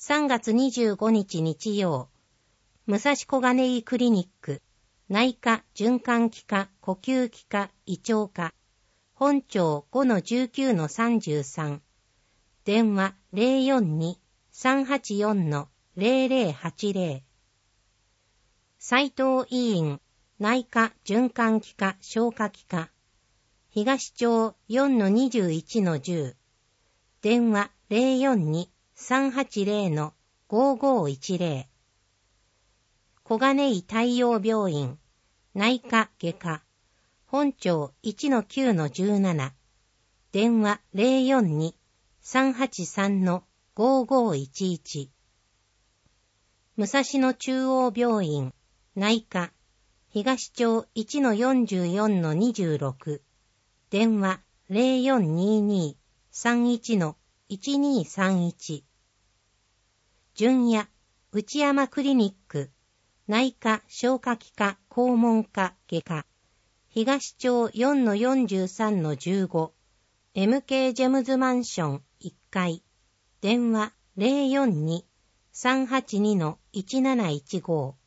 3月25日日曜、武蔵小金井クリニック、内科、循環器科、呼吸器科、胃腸科、本庁 5-19-33、電話 042-384-0080、斉藤医院、内科、循環器科、消化器科、東町 4-21-10、電話 042-380-5510、小金井太陽病院、内科外科、本庁 1-9-17、電話 042-383-5511、武蔵野中央病院、内科、東町 1-44-26、電話 0422-31-1231、純也、内山クリニック、内科、消化器科、肛門科、外科、東町 4-43-15、MK ジェムズマンション1階、電話 042-382-1715、